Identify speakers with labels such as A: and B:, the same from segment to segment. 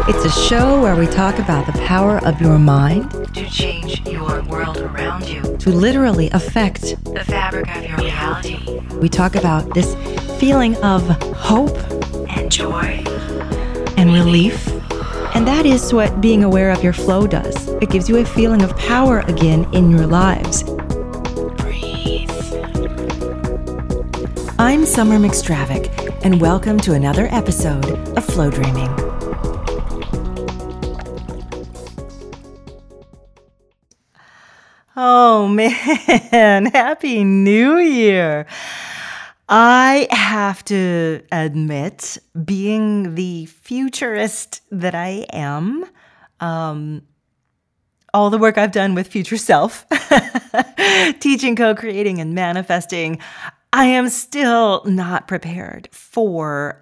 A: It's a show where we talk about the power of your mind
B: to change your world around you,
A: to literally affect
B: the fabric of your reality.
A: We talk about this feeling of hope
B: and joy
A: and relief. And that is what being aware of your flow does. It gives you a feeling of power again in your lives.
B: Breathe.
A: I'm Summer McStravick, and welcome to another episode of Flow Dreaming. Oh man, Happy New Year. I have to admit, being the futurist that I am, all the work I've done with Future Self, teaching, co-creating, and manifesting, I am still not prepared for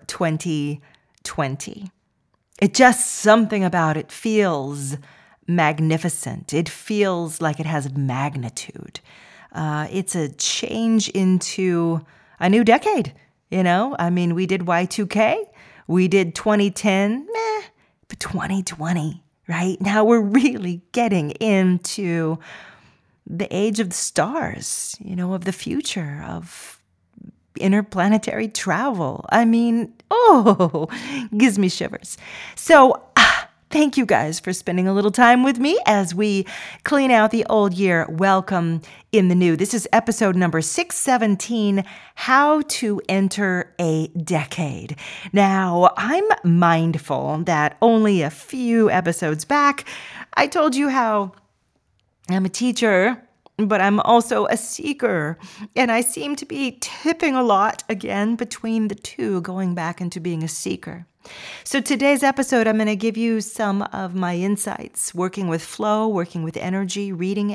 A: 2020. It just, something about it feels magnificent. It feels like it has magnitude. It's a change into a new decade, you know? I mean, we did Y2K, we did 2010, but 2020, right? Now we're really getting into the age of the stars, you know, of the future, of interplanetary travel. I mean, gives me shivers. So, thank you guys for spending a little time with me as we clean out the old year, welcome in the new. This is episode number 617, How to Enter a Decade. Now, I'm mindful that only a few episodes back, I told you how I'm a teacher, but I'm also a seeker, and I seem to be tipping a lot again between the two, going back into being a seeker. So today's episode, I'm going to give you some of my insights, working with flow, working with reading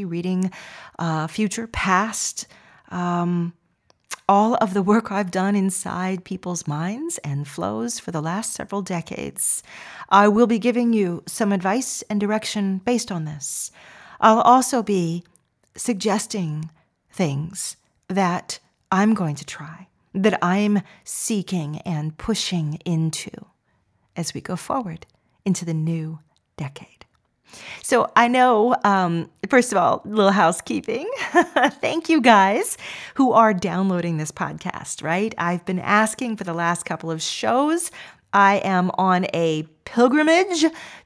A: future, past, all of the work I've done inside people's minds and flows for the last several decades. I will be giving you some advice and direction based on this. I'll also be suggesting things that I'm going to try, that I'm seeking and pushing into as we go forward into the new decade. So I know, first of all, little housekeeping. Thank you guys who are downloading this podcast, right? I've been asking for the last couple of shows. I am on a pilgrimage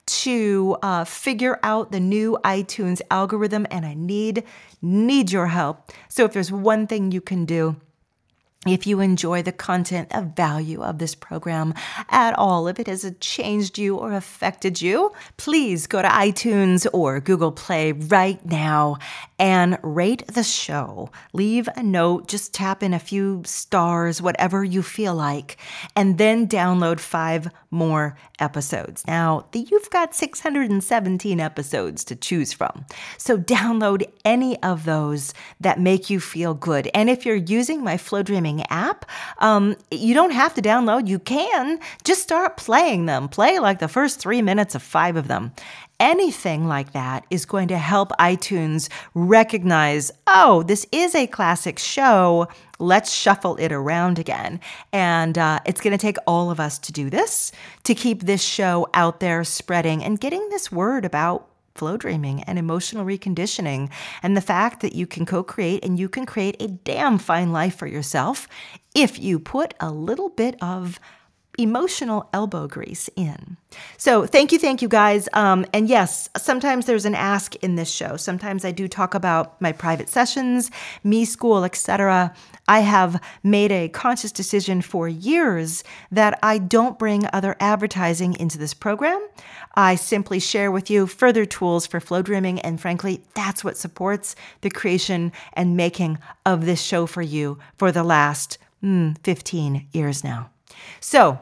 A: to figure out the new iTunes algorithm, and I need your help. So if there's one thing you can do, if you enjoy the content of value of this program at all, if it has changed you or affected you, please go to iTunes or Google Play right now and rate the show. Leave a note, just tap in a few stars, whatever you feel like, and then download 5 more episodes. Now, you've got 617 episodes to choose from. So download any of those that make you feel good. And if you're using my Flow Dreaming app, you don't have to download. You can just start playing them. Play like the first 3 minutes of 5 of them. Anything like that is going to help iTunes recognize, this is a classic show. Let's shuffle it around again. And it's going to take all of us to do this, to keep this show out there spreading and getting this word about flow dreaming and emotional reconditioning, and the fact that you can co-create and you can create a damn fine life for yourself if you put a little bit of emotional elbow grease in. So thank you guys. And yes, sometimes there's an ask in this show. Sometimes I do talk about my private sessions, me school, etc. I have made a conscious decision for years that I don't bring other advertising into this program. I simply share with you further tools for flow dreaming, and frankly, that's what supports the creation and making of this show for you for the last 15 years now. So,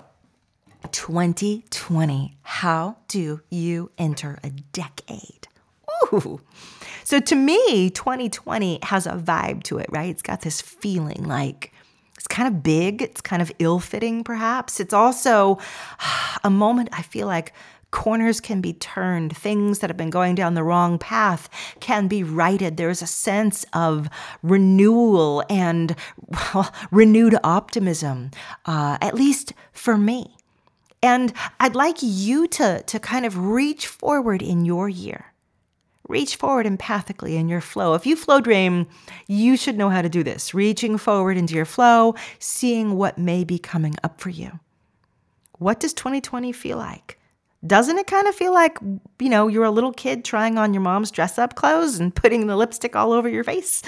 A: 2020, how do you enter a decade? Ooh. So to me, 2020 has a vibe to it, right? It's got this feeling like it's kind of big. It's kind of ill-fitting, perhaps. It's also a moment I feel like corners can be turned. Things that have been going down the wrong path can be righted. There's a sense of renewal and renewed optimism, at least for me. And I'd like you to kind of reach forward in your year. Reach forward empathically in your flow. If you flow dream, you should know how to do this. Reaching forward into your flow, seeing what may be coming up for you. What does 2020 feel like? Doesn't it kind of feel like, you're a little kid trying on your mom's dress-up clothes and putting the lipstick all over your face?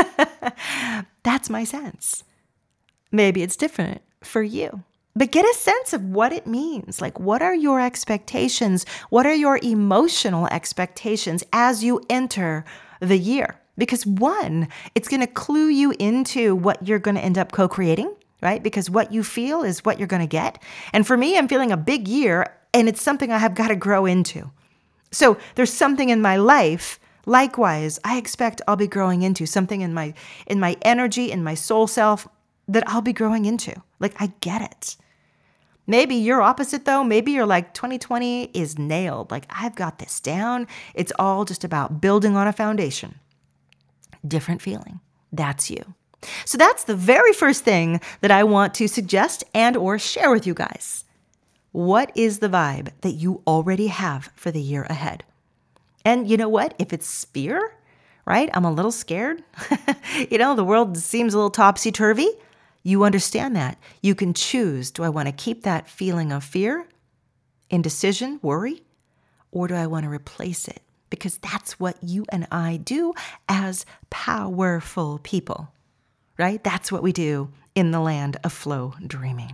A: That's my sense. Maybe it's different for you. But get a sense of what it means. Like, what are your expectations? What are your emotional expectations as you enter the year? Because one, it's going to clue you into what you're going to end up co-creating, right? Because what you feel is what you're going to get. And for me, I'm feeling a big year, and it's something I have got to grow into. So there's something in my life, likewise, I expect I'll be growing into something in my energy, in my soul self that I'll be growing into. Like, I get it. Maybe you're opposite though. Maybe you're like, 2020 is nailed. Like, I've got this down. It's all just about building on a foundation. Different feeling. That's you. So that's the very first thing that I want to suggest and or share with you guys. What is the vibe that you already have for the year ahead? And you know what? If it's fear, right? I'm a little scared. The world seems a little topsy-turvy. You understand that. You can choose, do I want to keep that feeling of fear, indecision, worry, or do I want to replace it? Because that's what you and I do as powerful people, right? That's what we do in the land of flow dreaming.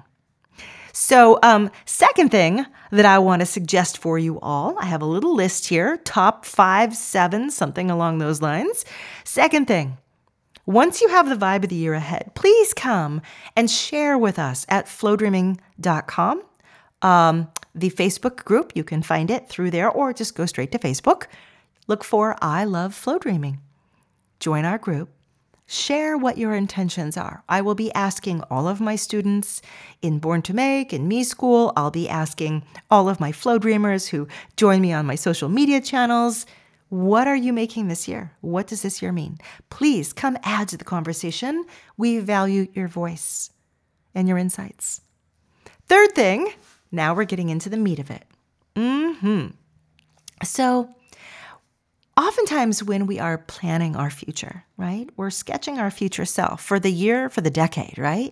A: So, second thing that I want to suggest for you all, I have a little list here, top 5, 7, something along those lines. Second thing, once you have the vibe of the year ahead, please come and share with us at flowdreaming.com. The Facebook group, you can find it through there or just go straight to Facebook. Look for I Love Flow Dreaming. Join our group. Share what your intentions are. I will be asking all of my students in Born to Make, in Me School. I'll be asking all of my flow dreamers who join me on my social media channels. What are you making this year? What does this year mean? Please come add to the conversation. We value your voice and your insights. Third thing, now we're getting into the meat of it. So, oftentimes when we are planning our future, right? We're sketching our future self for the year, for the decade, right?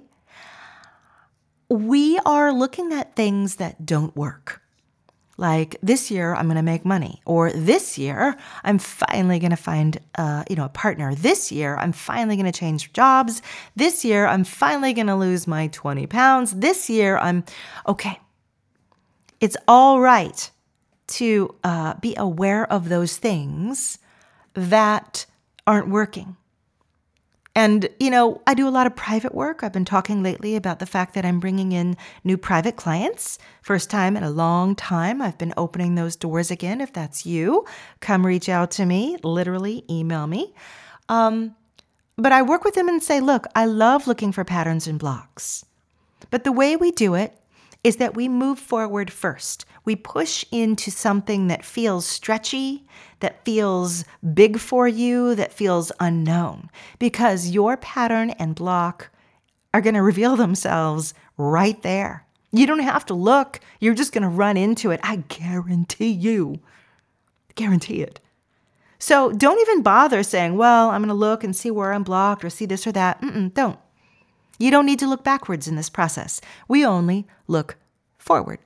A: We are looking at things that don't work. Like, this year, I'm going to make money. Or this year, I'm finally going to find a partner. This year, I'm finally going to change jobs. This year, I'm finally going to lose my 20 pounds. This year, okay. It's all right to be aware of those things that aren't working. And, I do a lot of private work. I've been talking lately about the fact that I'm bringing in new private clients. First time in a long time. I've been opening those doors again. If that's you, come reach out to me, literally email me. But I work with them and say, look, I love looking for patterns and blocks. But the way we do it is that we move forward first. We push into something that feels stretchy, that feels big for you, that feels unknown, because your pattern and block are going to reveal themselves right there. You don't have to look. You're just going to run into it. I guarantee you. Guarantee it. So don't even bother saying, well, I'm going to look and see where I'm blocked or see this or that. Don't. You don't need to look backwards in this process. We only look forward.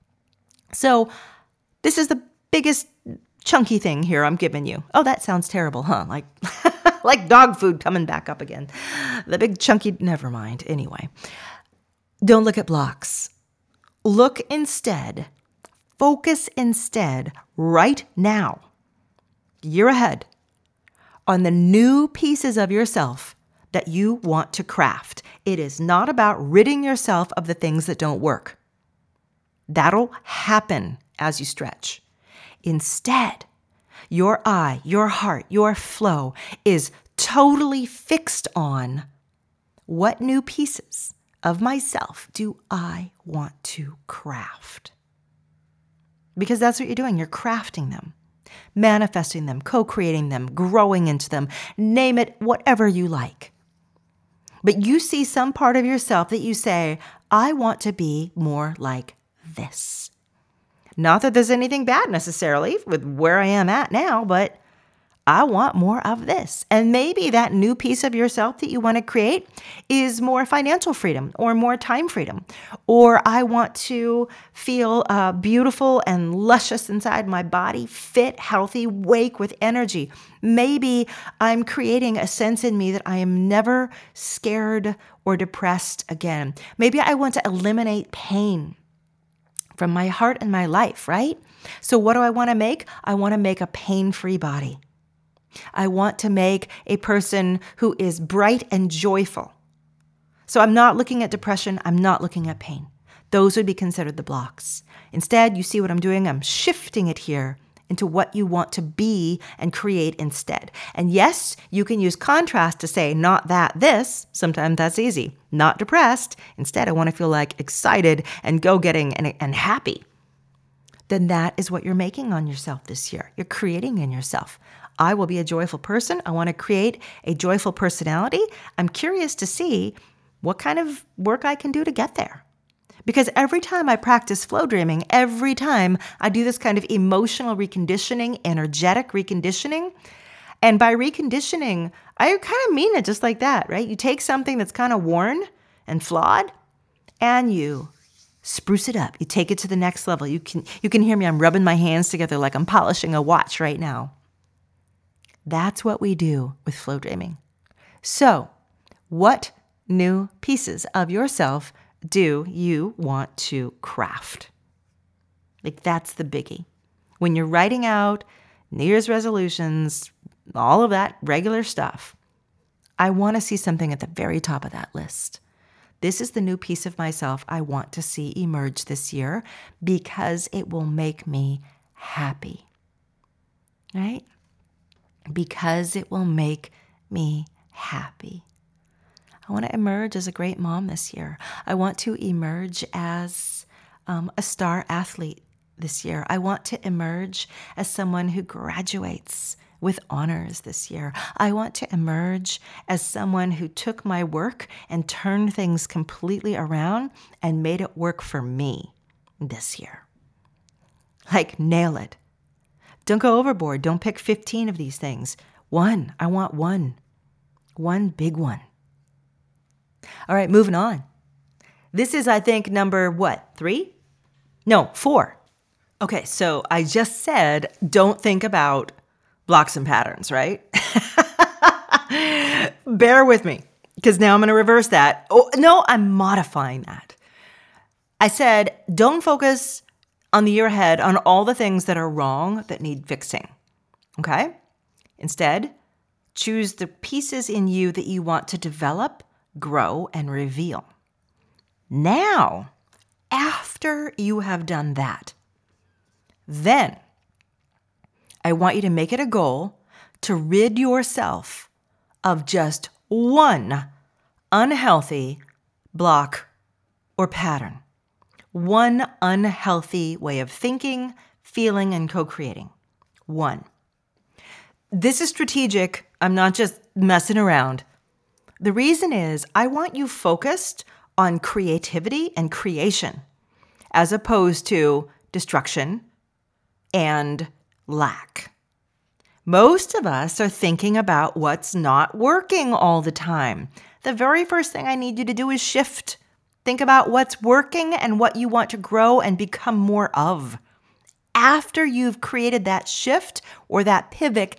A: So this is the biggest chunky thing here I'm giving you. Oh, that sounds terrible, huh? Like, like dog food coming back up again. The big chunky, never mind. Anyway, don't look at blocks. Look instead, focus instead right now, year ahead, on the new pieces of yourself that you want to craft. It is not about ridding yourself of the things that don't work. That'll happen as you stretch. Instead, your eye, your heart, your flow is totally fixed on what new pieces of myself do I want to craft? Because that's what you're doing. You're crafting them, manifesting them, co-creating them, growing into them, name it, whatever you like. But you see some part of yourself that you say, I want to be more like this. Not that there's anything bad necessarily with where I am at now, but I want more of this. And maybe that new piece of yourself that you want to create is more financial freedom or more time freedom. Or I want to feel beautiful and luscious inside my body, fit, healthy, wake with energy. Maybe I'm creating a sense in me that I am never scared or depressed again. Maybe I want to eliminate pain from my heart and my life, right? So what do I want to make? I want to make a pain-free body. I want to make a person who is bright and joyful. So I'm not looking at depression. I'm not looking at pain. Those would be considered the blocks. Instead, you see what I'm doing? I'm shifting it here into what you want to be and create instead. And yes, you can use contrast to say, not that, this. Sometimes that's easy. Not depressed. Instead, I want to feel like excited and go-getting and happy. Then that is what you're making on yourself this year. You're creating in yourself. I will be a joyful person. I want to create a joyful personality. I'm curious to see what kind of work I can do to get there. Because every time I practice flow dreaming, every time I do this kind of emotional reconditioning, energetic reconditioning, and by reconditioning, I kind of mean it just like that, right? You take something that's kind of worn and flawed, and you spruce it up. You take it to the next level. You can hear me. I'm rubbing my hands together like I'm polishing a watch right now. That's what we do with flow dreaming. So, what new pieces of yourself do you want to craft? Like, that's the biggie. When you're writing out New Year's resolutions, all of that regular stuff, I want to see something at the very top of that list. This is the new piece of myself I want to see emerge this year because it will make me happy. Right? Because it will make me happy. I want to emerge as a great mom this year. I want to emerge as a star athlete this year. I want to emerge as someone who graduates with honors this year. I want to emerge as someone who took my work and turned things completely around and made it work for me this year. Like, nail it. Don't go overboard. Don't pick 15 of these things. One. I want one. One big one. All right, moving on. This is, I think, number 3? No, 4. Okay, so I just said don't think about blocks and patterns, right? Bear with me, because now I'm going to reverse that. Oh, no, I'm modifying that. I said don't focus on the year ahead on all the things that are wrong that need fixing, okay? Instead, choose the pieces in you that you want to develop, grow, and reveal. Now, after you have done that, then I want you to make it a goal to rid yourself of just one unhealthy block or pattern. One unhealthy way of thinking, feeling, and co-creating. One. This is strategic. I'm not just messing around. The reason is I want you focused on creativity and creation as opposed to destruction and lack. Most of us are thinking about what's not working all the time. The very first thing I need you to do is shift. Think about what's working and what you want to grow and become more of. After you've created that shift or that pivot,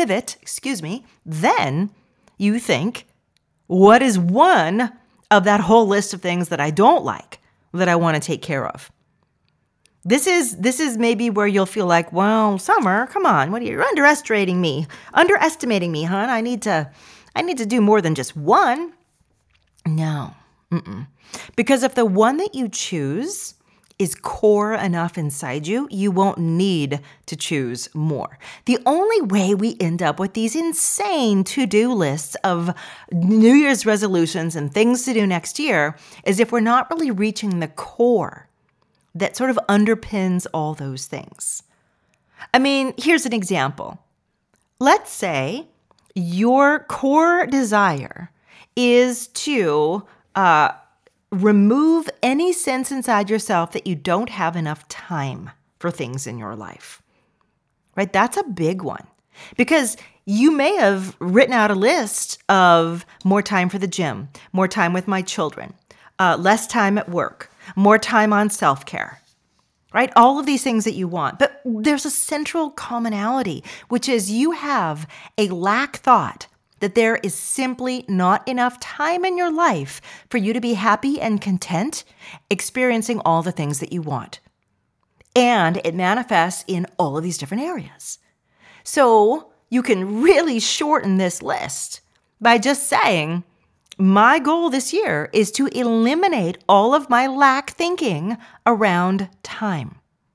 A: then you think, what is one of that whole list of things that I don't like, that I want to take care of? This is maybe where you'll feel like, well, Summer, come on, you're underestimating me, hon. I need to do more than just one. No. Because if the one that you choose is core enough inside you, you won't need to choose more. The only way we end up with these insane to-do lists of New Year's resolutions and things to do next year is if we're not really reaching the core that sort of underpins all those things. I mean, here's an example. Let's say your core desire is to remove any sense inside yourself that you don't have enough time for things in your life, right? That's a big one because you may have written out a list of more time for the gym, more time with my children, less time at work, more time on self-care, right? All of these things that you want. But there's a central commonality, which is you have a lack thought that there is simply not enough time in your life for you to be happy and content experiencing all the things that you want. And it manifests in all of these different areas. So you can really shorten this list by just saying, my goal this year is to eliminate all of my lack thinking around time.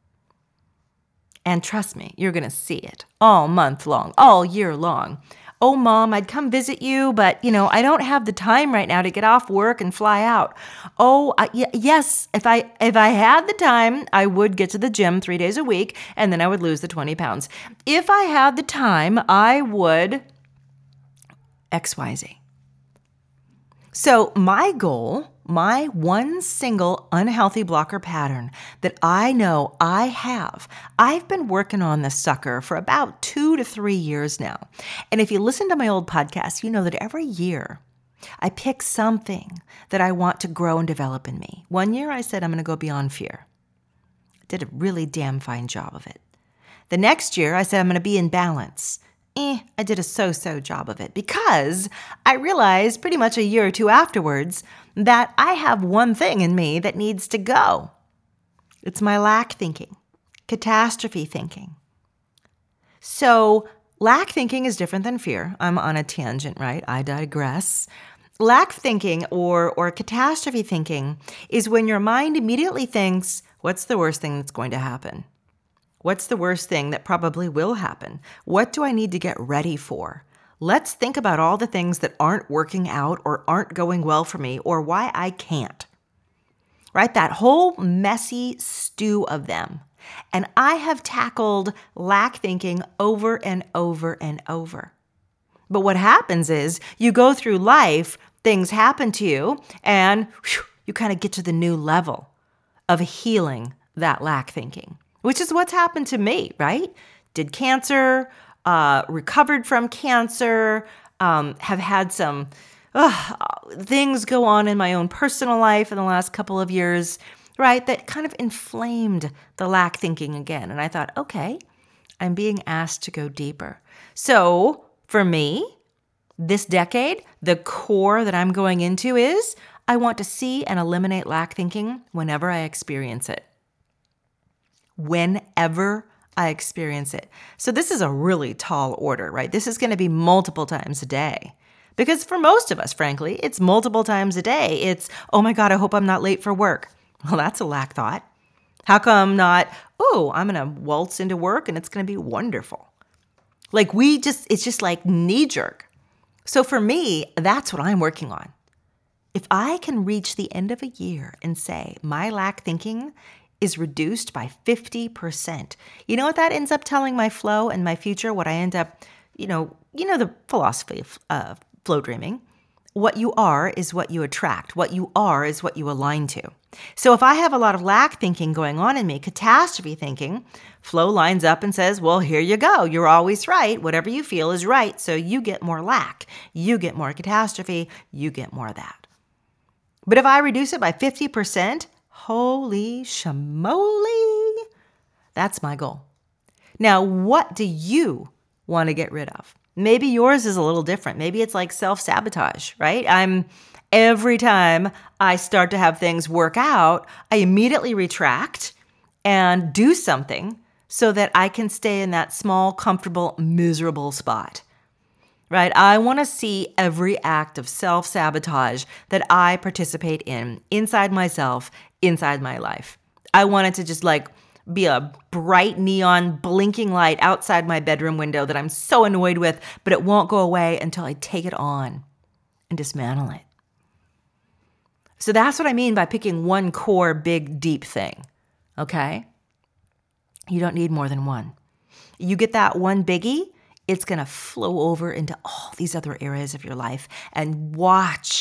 A: And trust me, you're going to see it all month long, all year long. Oh, Mom, I'd come visit you, but, I don't have the time right now to get off work and fly out. Oh, yes, if I had the time, I would get to the gym 3 days a week, and then I would lose the 20 pounds. If I had the time, I would XYZ. So my goal, my one single unhealthy blocker pattern that I know I've been working on this sucker for about 2 to 3 years now. And if you listen to my old podcast, you know that every year I pick something that I want to grow and develop in me. One year I said I'm going to go beyond fear. I did a really damn fine job of it. The next year I said I'm going to be in balance. I did a so-so job of it because I realized pretty much a year or two afterwards that I have one thing in me that needs to go. It's my lack thinking, catastrophe thinking. So lack thinking is different than fear. I'm on a tangent, right? I digress. Lack thinking or catastrophe thinking is when your mind immediately thinks, what's the worst thing that's going to happen? What's the worst thing that probably will happen? What do I need to get ready for? Let's think about all the things that aren't working out or aren't going well for me or why I can't. Right? That whole messy stew of them. And I have tackled lack thinking over and over and over. But what happens is you go through life, things happen to you, and you kind of get to the new level of healing that lack thinking. Which is what's happened to me, right? Did cancer, recovered from cancer, have had some things go on in my own personal life in the last couple of years, right? That kind of inflamed the lack thinking again. And I thought, okay, I'm being asked to go deeper. So for me, this decade, the core that I'm going into is I want to see and eliminate lack thinking whenever I experience it. Whenever I experience it. So this is a really tall order, right? This is going to be multiple times a day. Because for most of us, frankly, it's multiple times a day. It's, oh my God, I hope I'm not late for work. Well, that's a lack thought. How come not, I'm going to waltz into work and it's going to be wonderful. It's just like knee jerk. So for me, that's what I'm working on. If I can reach the end of a year and say my lack thinking is reduced by 50%. You know what that ends up telling my flow and my future? What I end up, the philosophy of flow dreaming. What you are is what you attract. What you are is what you align to. So if I have a lot of lack thinking going on in me, catastrophe thinking, flow lines up and says, well, here you go. You're always right. Whatever you feel is right. So you get more lack. You get more catastrophe. You get more of that. But if I reduce it by 50%, holy shamoly, that's my goal. Now, what do you want to get rid of? Maybe yours is a little different. Maybe it's like self-sabotage, right? Every time I start to have things work out, I immediately retract and do something so that I can stay in that small, comfortable, miserable spot. Right? I want to see every act of self-sabotage that I participate in inside myself, inside my life. I want it to just be a bright neon blinking light outside my bedroom window that I'm so annoyed with, but it won't go away until I take it on and dismantle it. So that's what I mean by picking one core, big, deep thing. Okay? You don't need more than one. You get that one biggie, it's going to flow over into all these other areas of your life and watch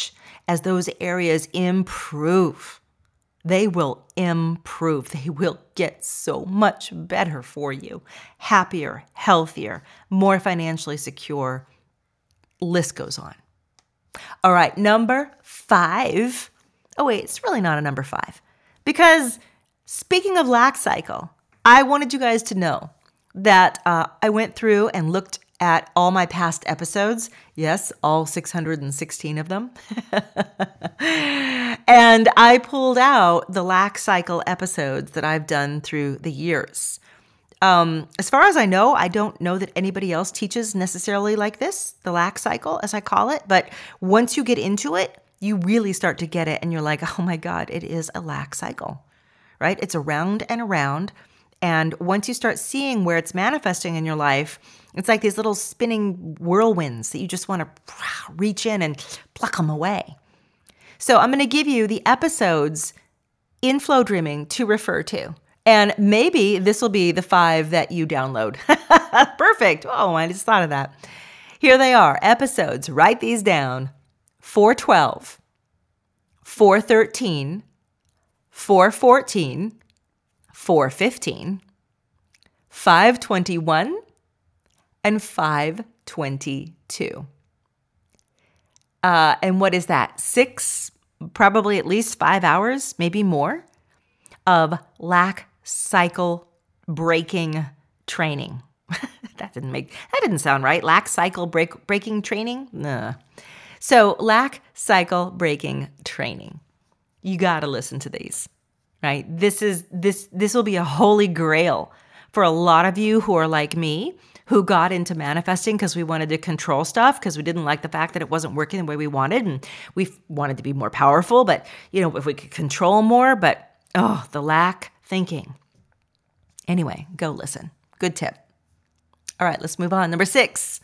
A: as those areas improve. They will improve. They will get so much better for you. Happier, healthier, more financially secure. List goes on. All right, number 5. Oh, wait, it's really not a number 5. Because speaking of lack cycle, I wanted you guys to know that I went through and looked at all my past episodes. Yes, all 616 of them. And I pulled out the lack cycle episodes that I've done through the years. As far as I know, I don't know that anybody else teaches necessarily like this, the lack cycle, as I call it. But once you get into it, you really start to get it. And you're like, oh my God, it is a lack cycle, right? It's around and around. And once you start seeing where it's manifesting in your life, it's like these little spinning whirlwinds that you just want to reach in and pluck them away. So I'm going to give you the episodes in Flow Dreaming to refer to. And maybe this will be the 5 that you download. Perfect. Oh, I just thought of that. Here they are. Episodes. Write these down. 412, 413, 414, 415, 521, and 522. And what is that? 6, probably at least 5 hours, maybe more, of lack cycle breaking training. That didn't sound right. Lack cycle breaking training? Nah. So lack cycle breaking training. You got to listen to these, right? This will be a holy grail for a lot of you who are like me, who got into manifesting because we wanted to control stuff, because we didn't like the fact that it wasn't working the way we wanted, and we wanted to be more powerful, but if we could control more, but the lack thinking. Anyway, go listen. Good tip. All right, let's move on. Number 6.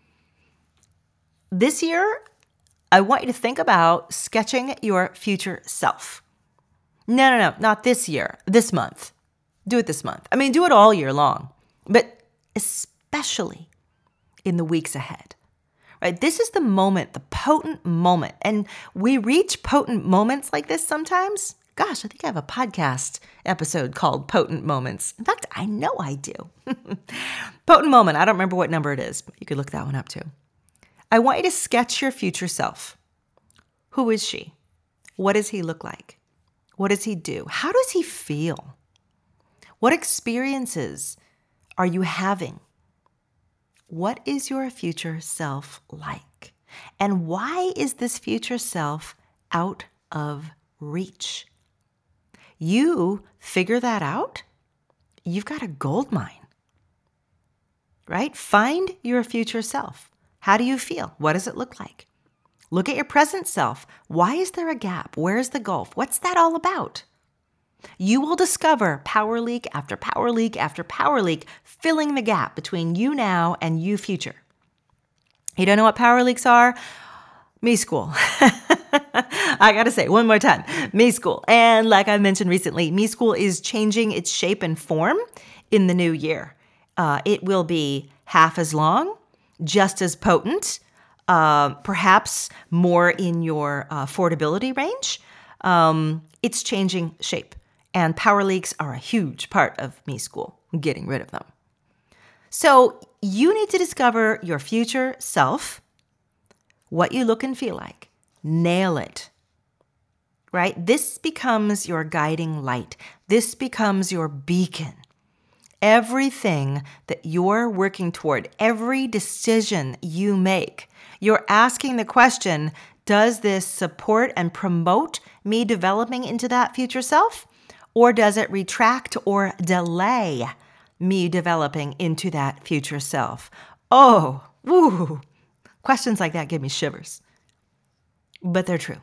A: This year, I want you to think about sketching your future self. No, not this year, this month. Do it this month. I mean, do it all year long, but especially in the weeks ahead, right? This is the moment, the potent moment. And we reach potent moments like this sometimes. Gosh, I think I have a podcast episode called Potent Moments. In fact, I know I do. Potent moment. I don't remember what number it is, but you could look that one up too. I want you to sketch your future self. Who is she? What does he look like? What does he do? How does he feel? What experiences are you having? What is your future self like? And why is this future self out of reach? You figure that out, you've got a gold mine, right? Find your future self. How do you feel? What does it look like? Look at your present self. Why is there a gap? Where's the gulf? What's that all about? You will discover power leak after power leak after power leak, filling the gap between you now and you future. You don't know what power leaks are? Me School. I got to say one more time, Me School. And like I mentioned recently, Me School is changing its shape and form in the new year. It will be half as long, just as potent, perhaps more in your affordability range. It's changing shape. And power leaks are a huge part of Me School, getting rid of them. So you need to discover your future self, what you look and feel like. Nail it, right? This becomes your guiding light. This becomes your beacon. Everything that you're working toward, every decision you make, you're asking the question, does this support and promote me developing into that future self? Or does it retract or delay me developing into that future self? Oh, woo. Questions like that give me shivers. But they're true.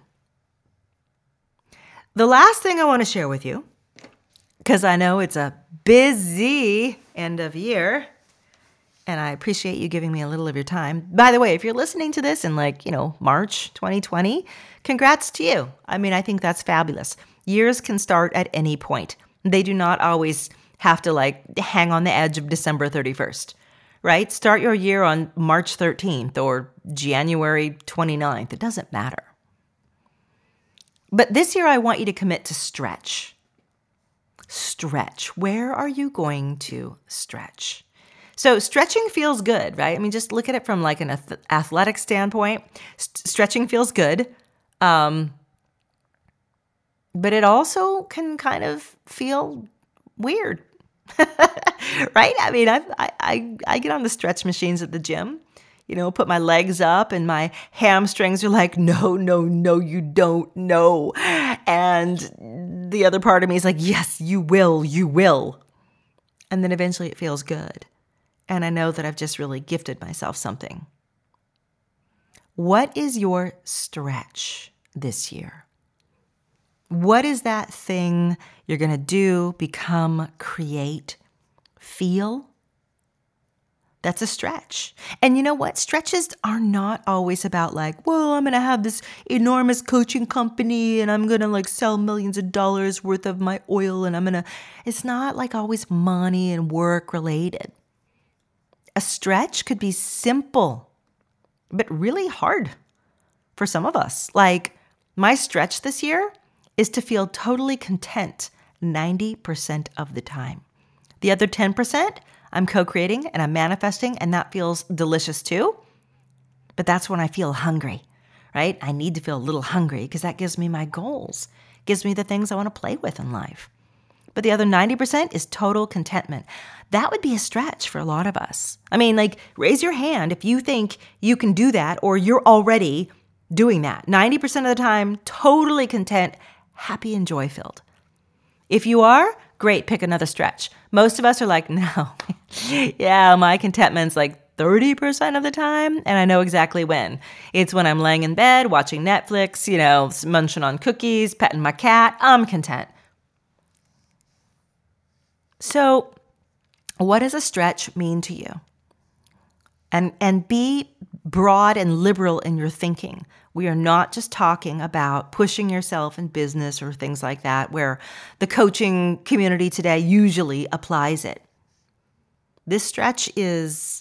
A: The last thing I want to share with you, because I know it's a busy end of year, and I appreciate you giving me a little of your time. By the way, if you're listening to this in March 2020, congrats to you. I mean, I think that's fabulous. Years can start at any point. They do not always have to hang on the edge of December 31st, right? Start your year on March 13th or January 29th. It doesn't matter. But this year, I want you to commit to stretch. Stretch. Where are you going to stretch? So stretching feels good, right? I mean, just look at it from like an athletic standpoint. Stretching feels good. But it also can kind of feel weird, right? I mean, I get on the stretch machines at the gym, put my legs up and my hamstrings are like, no, you don't, no. And the other part of me is like, yes, you will. And then eventually it feels good. And I know that I've just really gifted myself something. What is your stretch this year? What is that thing you're going to do, become, create, feel? That's a stretch. And you know what? Stretches are not always about like, well, I'm going to have this enormous coaching company and I'm going to like sell millions of dollars worth of my oil and it's not like always money and work related. A stretch could be simple, but really hard for some of us. Like my stretch this year is to feel totally content 90% of the time. The other 10%, I'm co-creating and I'm manifesting, and that feels delicious too. But that's when I feel hungry, right? I need to feel a little hungry because that gives me my goals, gives me the things I want to play with in life. But the other 90% is total contentment. That would be a stretch for a lot of us. I mean, like, raise your hand if you think you can do that or you're already doing that. 90% of the time, totally content, happy and joy-filled. If you are, great, pick another stretch. Most of us are like, no, yeah, my contentment's like 30% of the time, and I know exactly when. It's when I'm laying in bed, watching Netflix, munching on cookies, petting my cat, I'm content. So what does a stretch mean to you? And be broad and liberal in your thinking. We are not just talking about pushing yourself in business or things like that, where the coaching community today usually applies it. This stretch is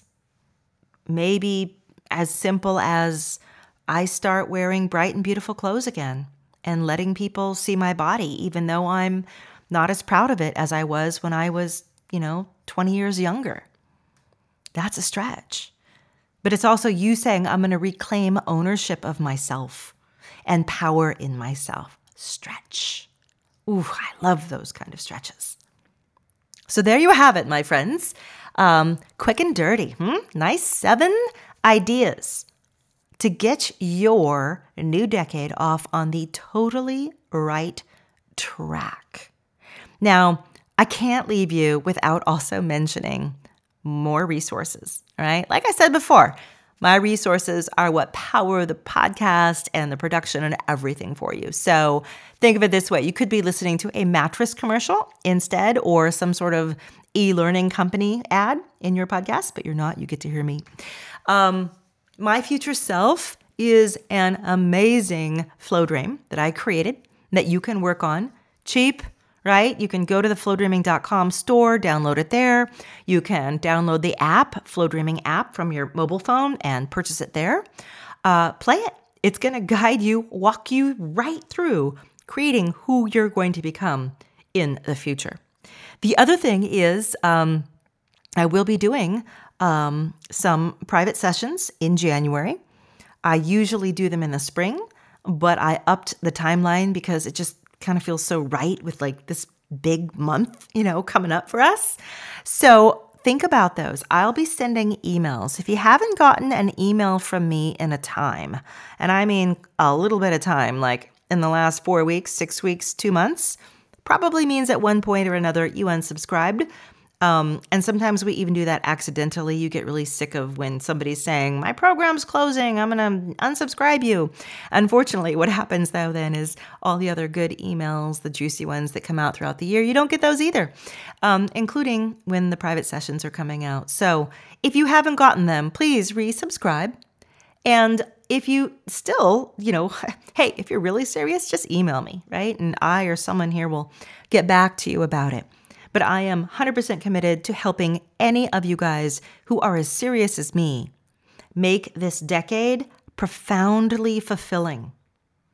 A: maybe as simple as I start wearing bright and beautiful clothes again and letting people see my body, even though I'm not as proud of it as I was when I was, 20 years younger. That's a stretch. But it's also you saying, I'm going to reclaim ownership of myself and power in myself. Stretch. Ooh, I love those kind of stretches. So there you have it, my friends. Quick and dirty. Nice 7 ideas to get your new decade off on the totally right track. Now, I can't leave you without also mentioning more resources, all right? Like I said before, my resources are what power the podcast and the production and everything for you. So think of it this way. You could be listening to a mattress commercial instead, or some sort of e-learning company ad in your podcast, but you're not. You get to hear me. My Future Self is an amazing flow dream that I created that you can work on cheap, right? You can go to the flowdreaming.com store, download it there. You can download the app, Flow Dreaming app, from your mobile phone and purchase it there. Play it. It's going to guide you, walk you right through creating who you're going to become in the future. The other thing is I will be doing some private sessions in January. I usually do them in the spring, but I upped the timeline because it just kind of feels so right with like this big month, coming up for us. So think about those. I'll be sending emails. If you haven't gotten an email from me in a time, and I mean a little bit of time, like in the last 4 weeks, 6 weeks, 2 months, probably means at one point or another you unsubscribed. And sometimes we even do that accidentally. You get really sick of when somebody's saying, my program's closing, I'm going to unsubscribe you. Unfortunately, what happens though then is all the other good emails, the juicy ones that come out throughout the year, you don't get those either, including when the private sessions are coming out. So if you haven't gotten them, please resubscribe. And if you still, hey, if you're really serious, just email me, right? And I or someone here will get back to you about it. But I am 100% committed to helping any of you guys who are as serious as me make this decade profoundly fulfilling.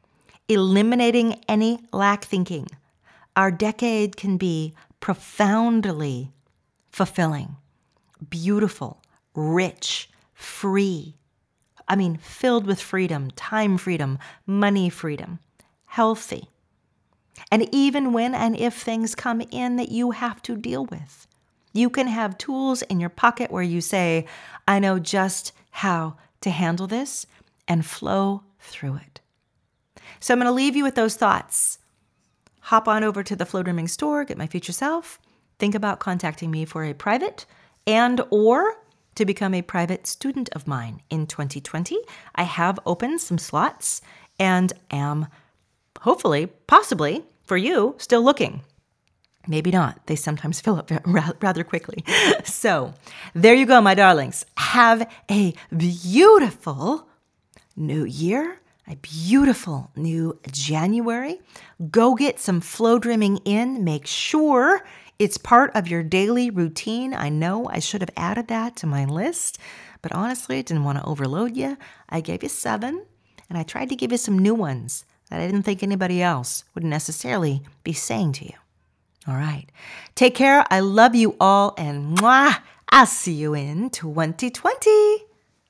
A: eliminating any lack thinking, our decade can be profoundly fulfilling, beautiful, rich, free. Filled with freedom, time freedom, money freedom, healthy. And even when and if things come in that you have to deal with, you can have tools in your pocket where you say, I know just how to handle this, and flow through it. So I'm going to leave you with those thoughts. Hop on over to the Flow Dreaming store, get my future self. Think about contacting me for a private or to become a private student of mine in 2020. I have opened some slots and am hopefully, possibly, for you, still looking. Maybe not. They sometimes fill up rather quickly. So there you go, my darlings. Have a beautiful new year, a beautiful new January. Go get some flow dreaming in. Make sure it's part of your daily routine. I know I should have added that to my list, but honestly, I didn't want to overload you. I gave you 7, and I tried to give you some new ones that I didn't think anybody else would necessarily be saying to you. All right. Take care. I love you all, and mwah, I'll see you in 2020.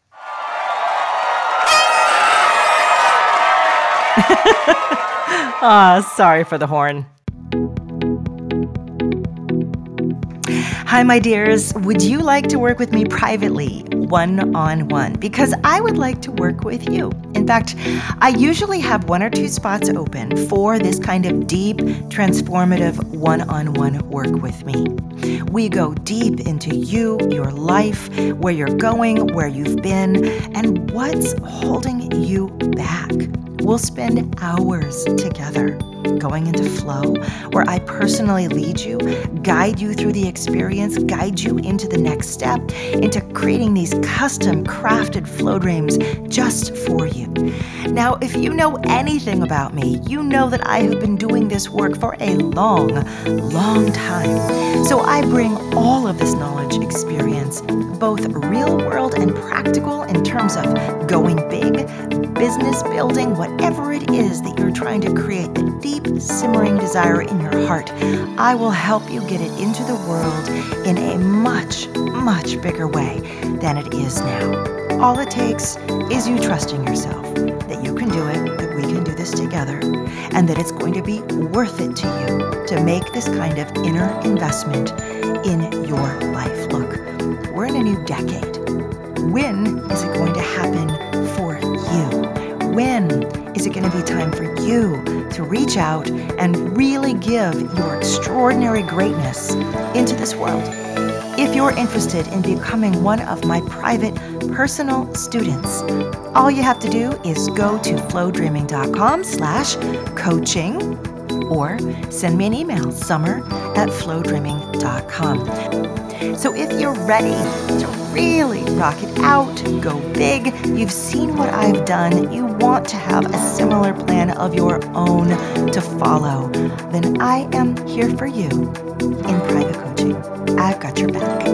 A: Sorry for the horn. Hi, my dears. Would you like to work with me privately, one-on-one? Because I would like to work with you. In fact, I usually have 1 or 2 spots open for this kind of deep, transformative one-on-one work with me. We go deep into you, your life, where you're going, where you've been, and what's holding you back. We'll spend hours together going into flow, where I personally lead you, guide you through the experience, guide you into the next step, into creating these custom crafted flow dreams just for you. Now, if you know anything about me, you know that I have been doing this work for a long, long time. So I bring all of this knowledge, experience, both real world and practical in terms of going big, business building, whatever it is that you're trying to create, the deep, simmering desire in your heart. I will help you get it into the world in a much, much bigger way than it is now. All it takes is you trusting yourself that you can do it, that we can do this together, and that it's going to be worth it to you to make this kind of inner investment in your life. Look, we're in a new decade. When is it going to happen for you? When is it going to be time for you to reach out and really give your extraordinary greatness into this world? If you're interested in becoming one of my private personal students, all you have to do is go to flowdreaming.com/coaching or send me an email, summer@flowdreaming.com. So if you're ready to really rock it out, go big, you've seen what I've done, you want to have a similar plan of your own to follow, then I am here for you in private coaching. I've got your back.